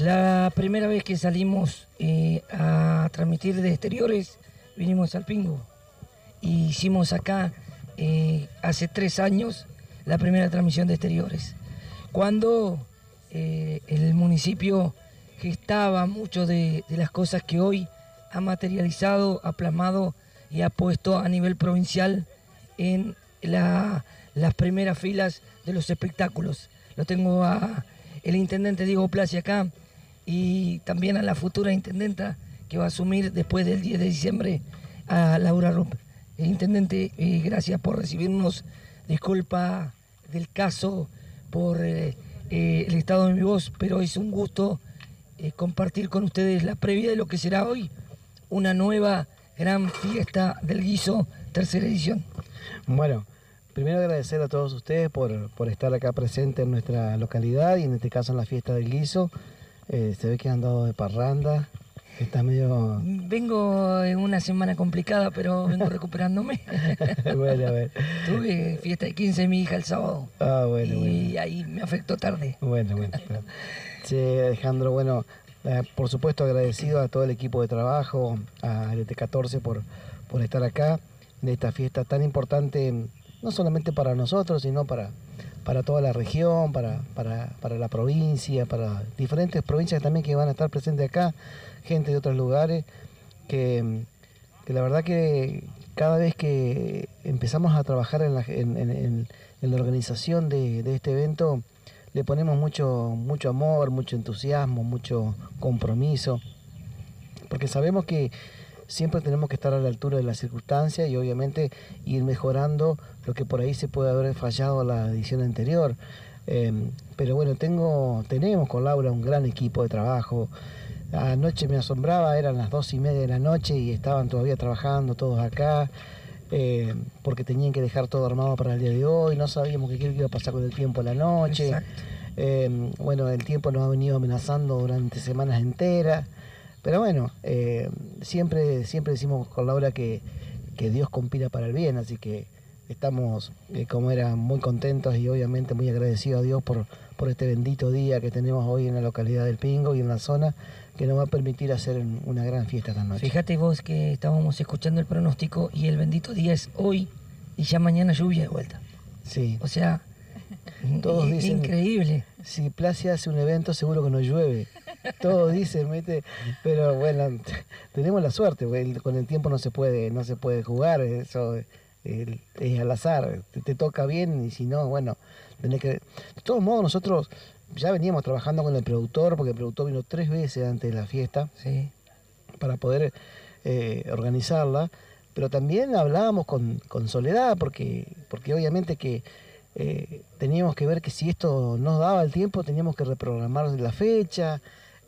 La primera vez que salimos a transmitir de exteriores, vinimos al Pingo. Y hicimos acá, hace 3 años, la primera transmisión de exteriores. Cuando el municipio gestaba mucho de las cosas que hoy ha materializado, ha plasmado y ha puesto a nivel provincial en las primeras filas de los espectáculos. Lo tengo a el intendente Diego Placi acá y también a la futura intendenta que va a asumir después del 10 de diciembre, a Laura Rupp. Intendente, gracias por recibirnos. Disculpa del caso por el estado de mi voz, pero es un gusto compartir con ustedes la previa de lo que será hoy una nueva gran fiesta del guiso, tercera edición. Bueno, primero agradecer a todos ustedes por estar acá presentes en nuestra localidad y en este caso en la fiesta del guiso. Se ve que han andado de parranda. Está medio... Vengo en una semana complicada, pero vengo recuperándome. Bueno, a ver. Tuve fiesta de 15 de mi hija el sábado. Ah, bueno, y bueno. ahí me afectó tarde. Bueno. Sí, Alejandro, bueno, por supuesto agradecido a todo el equipo de trabajo, a LT14 por estar acá en esta fiesta tan importante, no solamente para nosotros, sino para toda la región, para la provincia, para diferentes provincias también que van a estar presentes acá, gente de otros lugares, que la verdad que cada vez que empezamos a trabajar en la organización de este evento, le ponemos mucho amor, mucho entusiasmo, mucho compromiso, porque sabemos que siempre tenemos que estar a la altura de las circunstancias y obviamente ir mejorando lo que por ahí se puede haber fallado la edición anterior. Pero bueno, tenemos con Laura un gran equipo de trabajo. Anoche me asombraba, eran las 2:30 de la noche y estaban todavía trabajando todos acá, porque tenían que dejar todo armado para el día de hoy, no sabíamos qué iba a pasar con el tiempo a la noche. Bueno, el tiempo nos ha venido amenazando durante semanas enteras. Pero bueno, siempre decimos con Laura que Dios conspira para el bien, así que estamos, como era, muy contentos y obviamente muy agradecidos a Dios por este bendito día que tenemos hoy en la localidad del Pingo y en la zona, que nos va a permitir hacer una gran fiesta esta noche. Fíjate vos que estábamos escuchando el pronóstico y el bendito día es hoy y ya mañana lluvia de vuelta. Sí. O sea, todos dicen, increíble. Si Placi hace un evento seguro que no llueve. Todos dicen, pero bueno, tenemos la suerte, con el tiempo no se puede jugar, eso es al azar, te toca bien y si no, bueno, tenés que... De todos modos, nosotros ya veníamos trabajando con el productor, porque el productor vino 3 veces antes de la fiesta, sí, para poder organizarla, pero también hablábamos con Soledad, porque obviamente que teníamos que ver que si esto nos daba el tiempo, teníamos que reprogramar la fecha.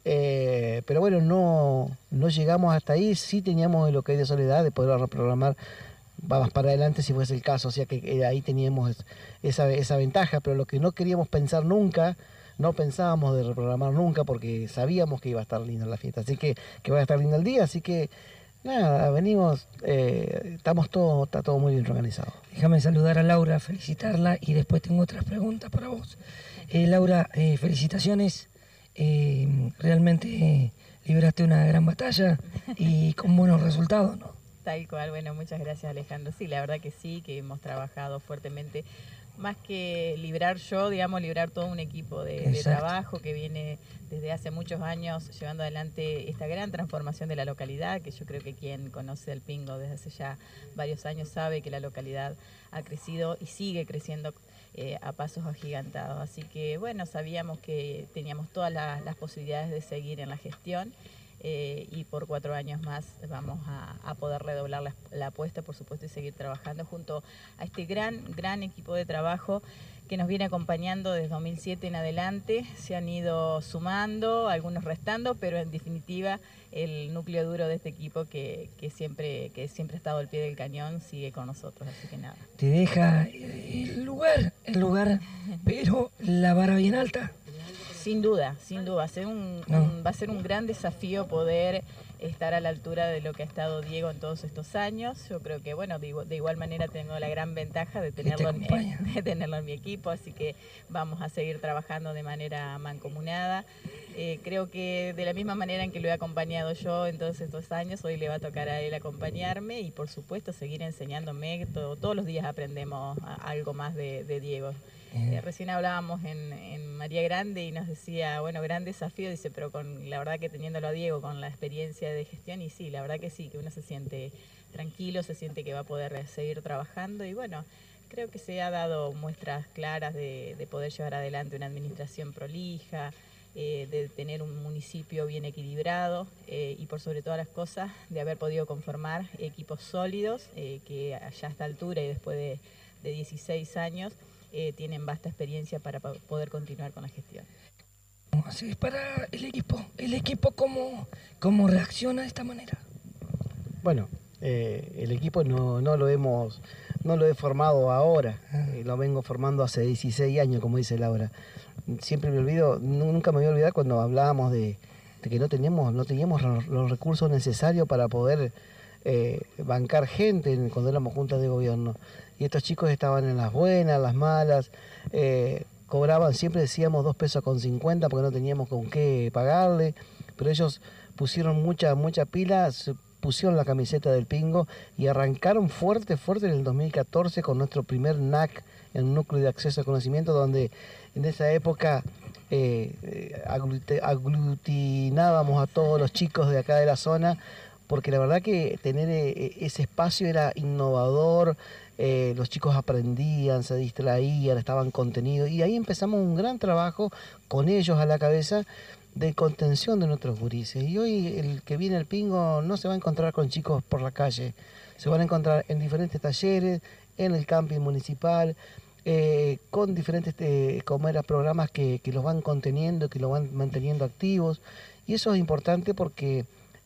Pero bueno, no llegamos hasta ahí. Sí teníamos lo que hay de Soledad de poder reprogramar más para adelante si fuese el caso, o sea que ahí teníamos esa ventaja, pero lo que no queríamos pensar nunca, no pensábamos de reprogramar nunca, porque sabíamos que iba a estar linda la fiesta, así que va a estar lindo el día, así que nada, venimos, está todo muy bien organizado. Déjame saludar a Laura, felicitarla y después tengo otras preguntas para vos. Laura, felicitaciones. Realmente libraste una gran batalla y con buenos resultados, ¿no? Tal cual, bueno, muchas gracias Alejandro. Sí, la verdad que sí, que hemos trabajado fuertemente, más que librar yo, digamos, librar todo un equipo de trabajo que viene desde hace muchos años llevando adelante esta gran transformación de la localidad, que yo creo que quien conoce el Pingo desde hace ya varios años sabe que la localidad ha crecido y sigue creciendo a pasos agigantados. Así que bueno, sabíamos que teníamos todas las posibilidades de seguir en la gestión. Y por 4 años más vamos a poder redoblar la apuesta, por supuesto, y seguir trabajando junto a este gran equipo de trabajo que nos viene acompañando desde 2007 en adelante. Se han ido sumando, algunos restando, pero en definitiva el núcleo duro de este equipo que siempre ha estado al pie del cañón sigue con nosotros, así que nada. Te deja el lugar, pero la vara bien alta. Sin duda, va a ser un gran desafío poder estar a la altura de lo que ha estado Diego en todos estos años. Yo creo que, bueno, de igual manera tengo la gran ventaja de tenerlo en mi equipo, así que vamos a seguir trabajando de manera mancomunada. Creo que de la misma manera en que lo he acompañado yo en todos estos años, hoy le va a tocar a él acompañarme y por supuesto seguir enseñándome. Todos los días aprendemos algo más de Diego. Recién hablábamos en María Grande y nos decía, bueno, gran desafío, dice, pero la verdad que teniéndolo a Diego con la experiencia de gestión, y sí, la verdad que sí, que uno se siente tranquilo, se siente que va a poder seguir trabajando y bueno, creo que se ha dado muestras claras de poder llevar adelante una administración prolija, de tener un municipio bien equilibrado y por sobre todas las cosas de haber podido conformar equipos sólidos que allá a esta altura y después de 16 años tienen vasta experiencia para poder continuar con la gestión. Así es para el equipo ¿cómo reacciona de esta manera? Bueno, el equipo no lo he formado ahora, lo vengo formando hace 16 años, como dice Laura. Siempre nunca me voy a olvidar cuando hablábamos de que no teníamos los recursos necesarios para poder bancar gente cuando éramos juntas de gobierno. Y estos chicos estaban en las buenas, las malas, cobraban, siempre decíamos 2 pesos con 50 porque no teníamos con qué pagarle, pero ellos pusieron mucha pila, pusieron la camiseta del Pingo y arrancaron fuerte en el 2014 con nuestro primer NAC, el Núcleo de Acceso al Conocimiento, donde en esa época aglutinábamos a todos los chicos de acá de la zona, porque la verdad que tener ese espacio era innovador, los chicos aprendían, se distraían, estaban contenidos, y ahí empezamos un gran trabajo con ellos a la cabeza, de contención de nuestros gurises. Y hoy el que viene al Pingo no se va a encontrar con chicos por la calle, se van a encontrar en diferentes talleres, en el camping municipal, con diferentes programas que los van conteniendo, que los van manteniendo activos. Y eso es importante porque,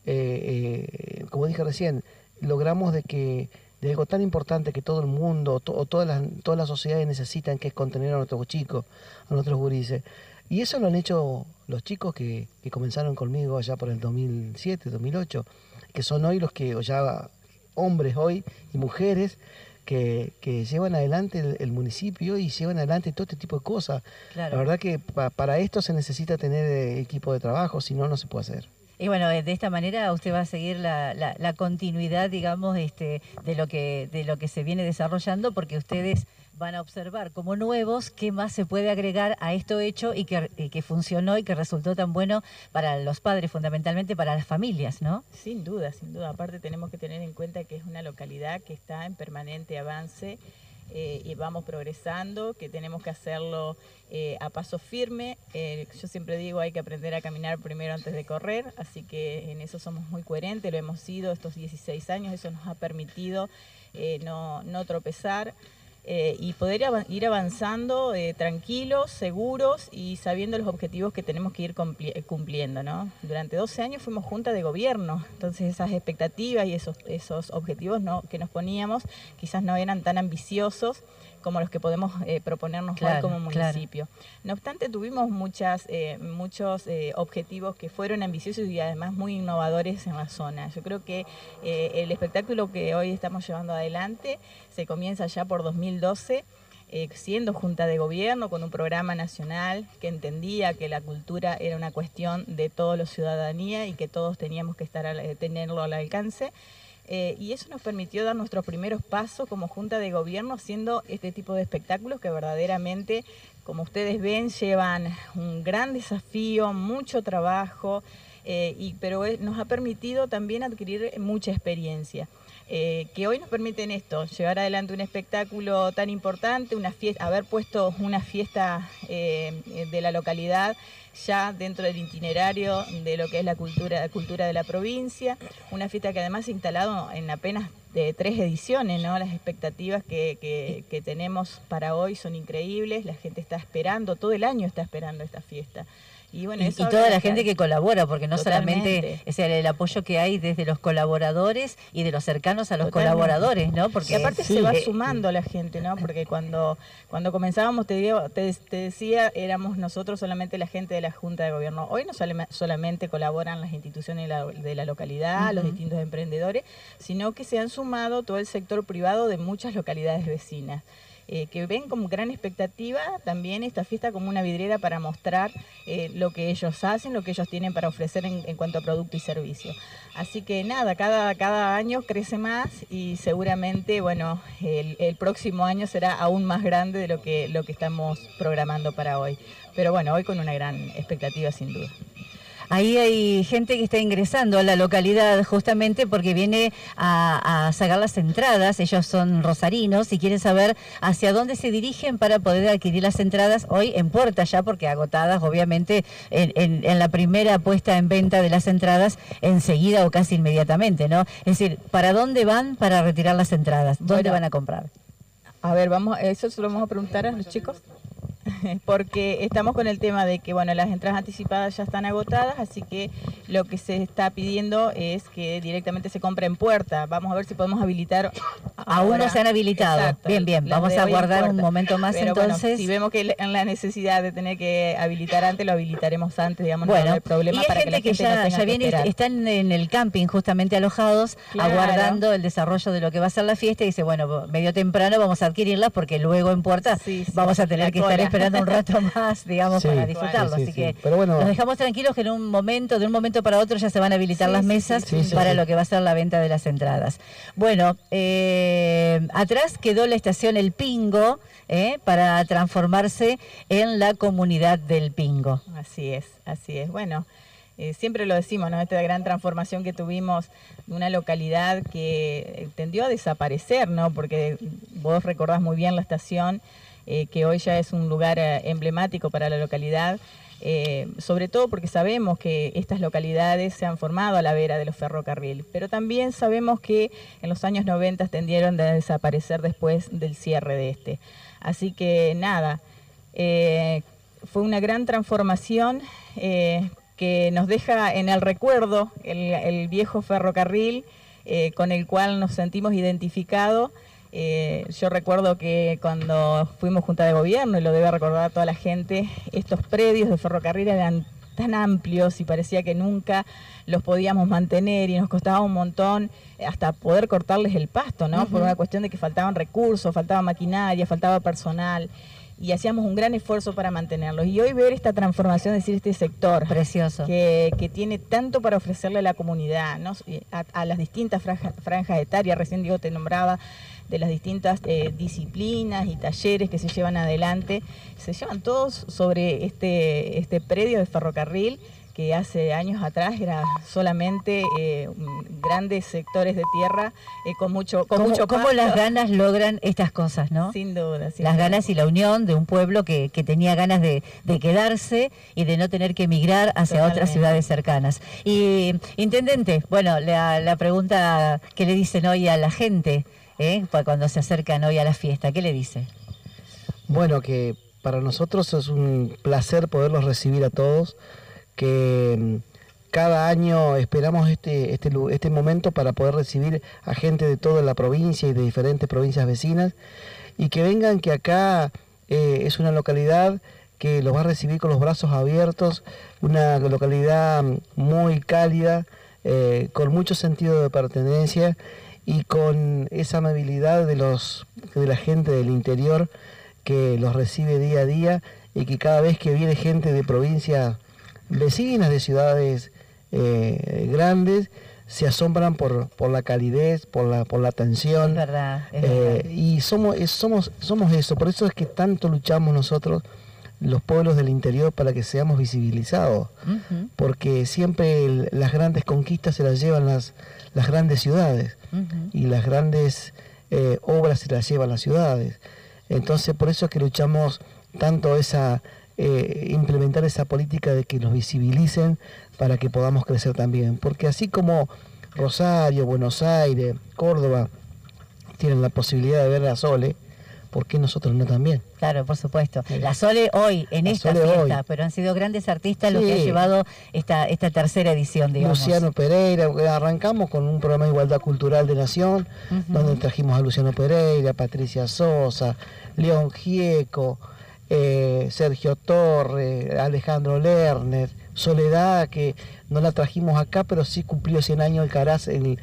como dije recién, logramos de algo tan importante que todo el mundo, todas las sociedades necesitan, que es contener a nuestros chicos, a nuestros gurises. Y eso lo han hecho los chicos que comenzaron conmigo allá por el 2007, 2008, que son hoy ya hombres hoy y mujeres que llevan adelante el municipio y llevan adelante todo este tipo de cosas. Claro. La verdad que para esto se necesita tener equipo de trabajo, si no, no se puede hacer. Y bueno, de esta manera usted va a seguir la continuidad, digamos, de lo que se viene desarrollando, porque ustedes van a observar como nuevos qué más se puede agregar a esto hecho y que funcionó y que resultó tan bueno para los padres, fundamentalmente para las familias, ¿no? Sin duda, sin duda. Aparte tenemos que tener en cuenta que es una localidad que está en permanente avance y vamos progresando, que tenemos que hacerlo a paso firme. Yo siempre digo, hay que aprender a caminar primero antes de correr, así que en eso somos muy coherentes, lo hemos sido estos 16 años, eso nos ha permitido no tropezar. Y poder ir avanzando tranquilos, seguros y sabiendo los objetivos que tenemos que ir cumpliendo, ¿no? Durante 12 años fuimos junta de gobierno, entonces esas expectativas y esos objetivos que nos poníamos quizás no eran tan ambiciosos como los que podemos proponernos hoy como municipio. Claro. No obstante, tuvimos muchos objetivos que fueron ambiciosos y además muy innovadores en la zona. Yo creo que el espectáculo que hoy estamos llevando adelante se comienza ya por 2012, siendo junta de gobierno, con un programa nacional que entendía que la cultura era una cuestión de toda la ciudadanía y que todos teníamos que tenerlo al alcance. Y eso nos permitió dar nuestros primeros pasos como Junta de Gobierno haciendo este tipo de espectáculos que verdaderamente, como ustedes ven, llevan un gran desafío, mucho trabajo, pero nos ha permitido también adquirir mucha experiencia. Que hoy nos permiten esto, llevar adelante un espectáculo tan importante, haber puesto una fiesta de la localidad ya dentro del itinerario de lo que es la cultura de la provincia, una fiesta que además se ha instalado en apenas 3 ediciones, ¿no? Las expectativas que tenemos para hoy son increíbles, la gente está esperando, todo el año está esperando esta fiesta. Y, bueno, y toda la gente que colabora, porque no solamente es el apoyo que hay desde los colaboradores y de los cercanos a los colaboradores, ¿no? Porque y aparte se va sumando la gente, ¿no? Porque cuando comenzábamos, te decía, éramos nosotros solamente la gente de la Junta de Gobierno. Hoy no solamente colaboran las instituciones de la localidad, los distintos emprendedores, sino que se han sumado todo el sector privado de muchas localidades vecinas. que ven con gran expectativa también esta fiesta como una vidriera para mostrar lo que ellos hacen, lo que ellos tienen para ofrecer en cuanto a producto y servicio. Así que nada, cada año crece más y seguramente, bueno, el próximo año será aún más grande de lo que estamos programando para hoy. Pero bueno, hoy con una gran expectativa sin duda. Ahí hay gente que está ingresando a la localidad justamente porque viene a sacar las entradas. Ellos son rosarinos y quieren saber hacia dónde se dirigen para poder adquirir las entradas hoy en puerta ya, porque agotadas obviamente en la primera puesta en venta de las entradas enseguida o casi inmediatamente, ¿no? Es decir, ¿para dónde van para retirar las entradas? ¿Dónde van a comprar? A ver, eso se lo vamos a preguntar a los chicos. Porque estamos con el tema de que bueno, las entradas anticipadas ya están agotadas, así que lo que se está pidiendo es que directamente se compre en puerta. Vamos a ver si podemos habilitar. Aún no se han habilitado. Exacto, bien. Vamos a guardar un momento más. Pero entonces. Bueno, si vemos que en la necesidad de tener que habilitar antes, lo habilitaremos antes, digamos, bueno, no hay problema y hay para gente que la gente ya viene, están en el camping justamente alojados, claro, aguardando el desarrollo de lo que va a ser la fiesta y dice, bueno, medio temprano vamos a adquirirlas porque luego en puerta vamos a tener que estar esperando un rato más, digamos, para disfrutarlo. Así que pero bueno, nos dejamos tranquilos que de un momento para otro ya se van a habilitar las mesas para lo que va a ser la venta de las entradas. Bueno, atrás quedó la estación El Pingo para transformarse en la comunidad del Pingo. Así es. Bueno, siempre lo decimos, ¿no? Esta gran transformación que tuvimos de una localidad que tendió a desaparecer, ¿no? Porque vos recordás muy bien la estación, que hoy ya es un lugar emblemático para la localidad, sobre todo porque sabemos que estas localidades se han formado a la vera de los ferrocarriles, pero también sabemos que en los años 90 tendieron a desaparecer después del cierre de este. Así que nada, fue una gran transformación que nos deja en el recuerdo el viejo ferrocarril con el cual nos sentimos identificados. Yo recuerdo que cuando fuimos Junta de Gobierno, y lo debe recordar toda la gente, estos predios de ferrocarril eran tan amplios y parecía que nunca los podíamos mantener y nos costaba un montón hasta poder cortarles el pasto, ¿no? Por una cuestión de que faltaban recursos, faltaba maquinaria, faltaba personal. Y hacíamos un gran esfuerzo para mantenerlos. Y hoy ver esta transformación, es decir, este sector precioso que tiene tanto para ofrecerle a la comunidad, ¿no? a las distintas franjas etarias, recién Diego te nombraba, de las distintas disciplinas y talleres que se llevan adelante, se llevan todos sobre este predio de ferrocarril que hace años atrás era solamente grandes sectores de tierra con mucho pasto. ¿Cómo las ganas logran estas cosas, no? Sin duda. Las ganas y la unión de un pueblo que tenía ganas de quedarse y de no tener que emigrar hacia otras ciudades cercanas. Y, intendente, bueno, la pregunta que le dicen hoy a la gente, cuando se acercan hoy a la fiesta, ¿qué le dice? Bueno, que para nosotros es un placer poderlos recibir a todos, que cada año esperamos este momento para poder recibir a gente de toda la provincia y de diferentes provincias vecinas, y que vengan, que acá es una localidad que los va a recibir con los brazos abiertos, una localidad muy cálida, con mucho sentido de pertenencia y con esa amabilidad de la gente del interior que los recibe día a día, y que cada vez que viene gente de provincias vecinas, de ciudades grandes, se asombran por la calidez, por la atención. Es verdad. Y somos eso, por eso es que tanto luchamos nosotros, los pueblos del interior, para que seamos visibilizados, porque siempre las grandes conquistas se las llevan las grandes ciudades, y las grandes obras se las llevan las ciudades. Entonces por eso es que luchamos tanto implementar esa política de que nos visibilicen para que podamos crecer también, porque así como Rosario, Buenos Aires, Córdoba tienen la posibilidad de ver la Sole, ¿por qué nosotros no también? Claro, por supuesto. La Sole hoy, en esta fiesta, pero han sido grandes artistas los que han llevado esta tercera edición, digamos. Luciano Pereira, arrancamos con un programa de igualdad cultural de Nación, donde trajimos a Luciano Pereira, Patricia Sosa, León Gieco, Sergio Torres, Alejandro Lerner, Soledad, que no la trajimos acá, pero sí cumplió 100 años el Caraz en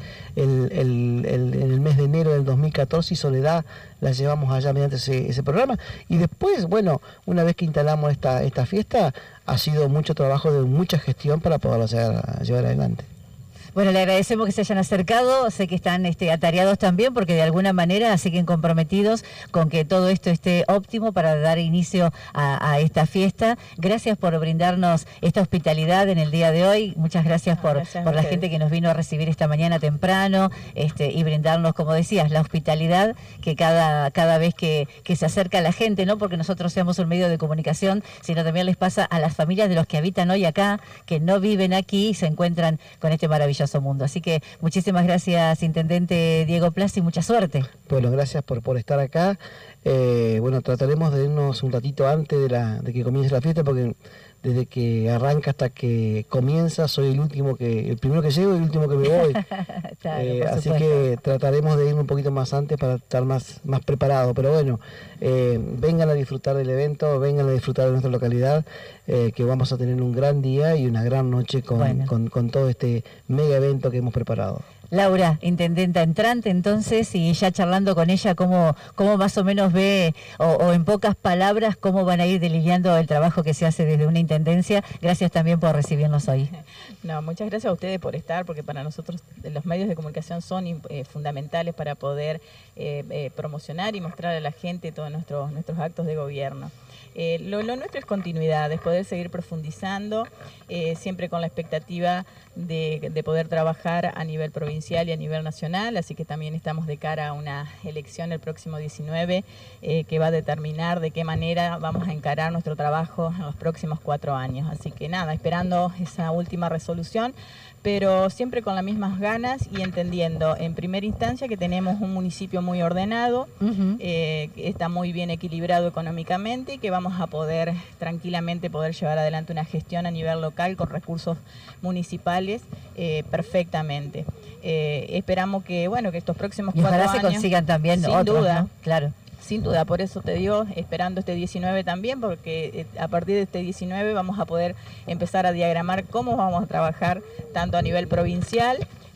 el mes de enero del 2014, y Soledad la llevamos allá mediante ese programa. Y después, bueno, una vez que instalamos esta fiesta, ha sido mucho trabajo de mucha gestión para poderla llevar adelante. Bueno, le agradecemos que se hayan acercado, sé que están atareados también porque de alguna manera siguen comprometidos con que todo esto esté óptimo para dar inicio a esta fiesta. Gracias por brindarnos esta hospitalidad en el día de hoy, muchas gracias por la gente que nos vino a recibir esta mañana temprano y brindarnos, como decías, la hospitalidad que cada vez que se acerca la gente, no porque nosotros seamos un medio de comunicación, sino también les pasa a las familias de los que habitan hoy acá, que no viven aquí y se encuentran con este maravilloso mundo. Así que muchísimas gracias, Intendente Diego Plaza, y mucha suerte. Bueno, gracias por estar acá. Bueno, trataremos de irnos un ratito antes de que comience la fiesta, porque desde que arranca hasta que comienza soy el primero que llego y el último que me voy. Claro, así que trataremos de irnos un poquito más antes para estar más preparado. Pero bueno, vengan a disfrutar del evento, vengan a disfrutar de nuestra localidad, que vamos a tener un gran día y una gran noche con todo este mega evento que hemos preparado. Laura, intendenta entrante entonces, y ya charlando con ella, ¿cómo más o menos ve, o en pocas palabras, cómo van a ir delineando el trabajo que se hace desde una intendencia? Gracias también por recibirnos hoy. No, muchas gracias a ustedes por estar, porque para nosotros los medios de comunicación son fundamentales para poder promocionar y mostrar a la gente todos nuestros actos de gobierno. Lo nuestro es continuidad, es poder seguir profundizando, siempre con la expectativa de poder trabajar a nivel provincial y a nivel nacional, así que también estamos de cara a una elección el próximo 19 que va a determinar de qué manera vamos a encarar nuestro trabajo en los próximos 4 años. Así que nada, esperando esa última resolución, pero siempre con las mismas ganas y entendiendo en primera instancia que tenemos un municipio muy ordenado, que está muy bien equilibrado económicamente y que vamos a poder tranquilamente llevar adelante una gestión a nivel local con recursos municipales perfectamente. Esperamos que estos próximos 4 años se consigan también sin otros, duda, ¿no? Claro. Sin duda, por eso te digo, esperando este 19 también, porque a partir de este 19 vamos a poder empezar a diagramar cómo vamos a trabajar tanto a nivel provincial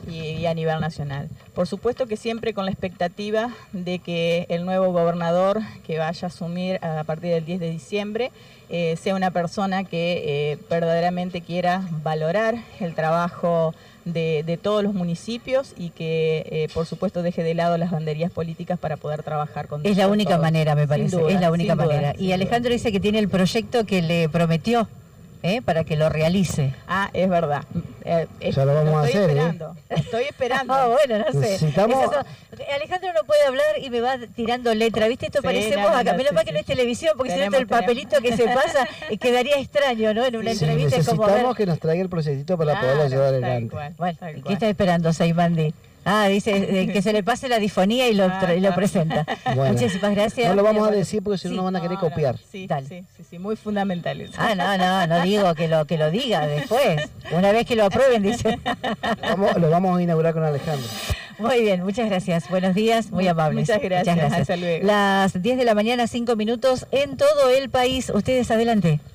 y a nivel nacional. Por supuesto que siempre con la expectativa de que el nuevo gobernador que vaya a asumir a partir del 10 de diciembre sea una persona que verdaderamente quiera valorar el trabajo de todos los municipios y que por supuesto deje de lado las banderías políticas para poder trabajar con todos. Es la única manera, me parece, duda, es la única manera. Y Alejandro dice que tiene el proyecto que le prometió para que lo realice. Ah, es verdad. Ya lo vamos a hacer. Estoy esperando. Bueno, no sé. Necesitamos... Alejandro no puede hablar y me va tirando letra. ¿Viste? Esto parecemos acá. Menos mal que no es televisión, porque si no el papelito que se pasa quedaría extraño, ¿no? En una entrevista es como... Necesitamos que nos traiga el proyectito para poderlo llevar adelante. Bueno, ¿qué está esperando, Seimandi? Dice que se le pase la difonía y lo presenta. Bueno, muchísimas gracias. No lo vamos a decir porque si no nos van a querer copiar. Sí, muy fundamental eso. No digo que lo diga después. Una vez que lo aprueben, dice. Lo vamos a inaugurar con Alejandro. Muy bien, muchas gracias. Buenos días, muy amables. Muchas gracias. Hasta luego. Las 10 de la mañana, 5 minutos en todo el país. Ustedes adelante.